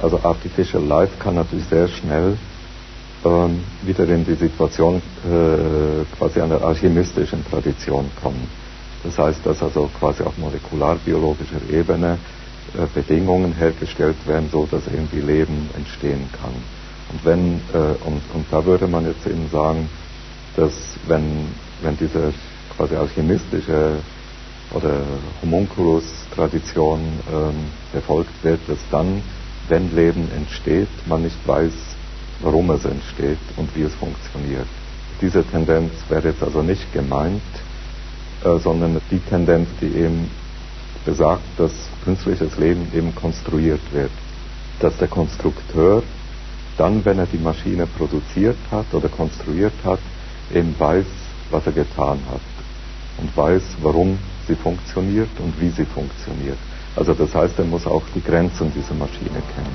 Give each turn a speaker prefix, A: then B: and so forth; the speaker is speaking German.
A: Also Artificial Life kann natürlich sehr schnell wieder in die Situation quasi einer alchemistischen Tradition kommen. Das heißt, dass also quasi auf molekularbiologischer Ebene Bedingungen hergestellt werden, so dass irgendwie Leben entstehen kann. Und da würde man jetzt eben sagen, dass wenn diese quasi alchemistische oder Homunculus-Tradition befolgt wird, dass dann, wenn Leben entsteht, man nicht weiß, warum es entsteht und wie es funktioniert. Diese Tendenz wäre jetzt also nicht gemeint, sondern die Tendenz, die eben besagt, dass künstliches Leben eben konstruiert wird. Dass der Konstrukteur dann, wenn er die Maschine produziert hat oder konstruiert hat, eben weiß, was er getan hat und weiß, warum sie funktioniert und wie sie funktioniert. Also das heißt, er muss auch die Grenzen dieser Maschine kennen.